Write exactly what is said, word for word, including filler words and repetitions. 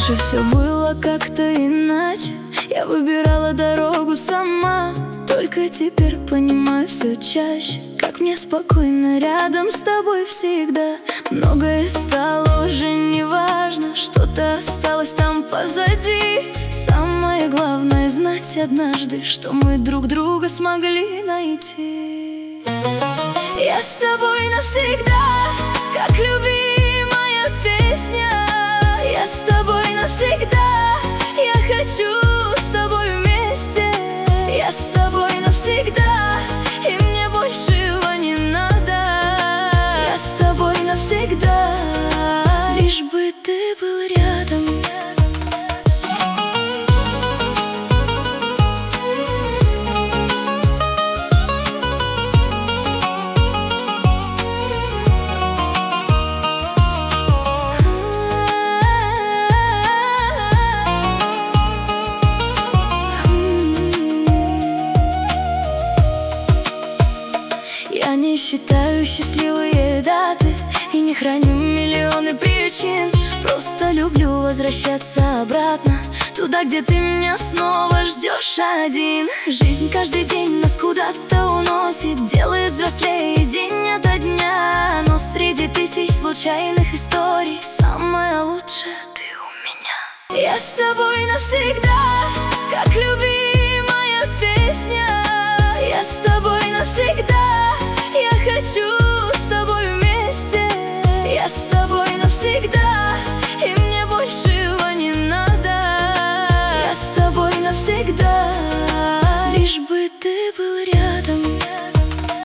Раньше все было как-то иначе, я выбирала дорогу сама. Только теперь понимаю все чаще, как мне спокойно рядом с тобой всегда. Многое стало уже не важно, что-то осталось там позади. Самое главное знать однажды, что мы друг друга смогли найти. Я с тобой навсегда, как любимая песня. Я с тобой навсегда, я хочу с тобой вместе. Я с тобой навсегда, и мне большего не надо. Я с тобой навсегда, лишь бы ты был рядом. Я не считаю счастливые даты и не храню миллионы причин. Просто люблю возвращаться обратно, туда, где ты меня снова ждешь один. Жизнь каждый день нас куда-то уносит, делает взрослее день ото дня. Но среди тысяч случайных историй самая лучшая ты у меня. Я с тобой навсегда, как любимая песня. Я с тобой навсегда, я хочу с тобой вместе. Я с тобой навсегда, и мне большего не надо. Я с тобой навсегда, лишь бы ты был рядом.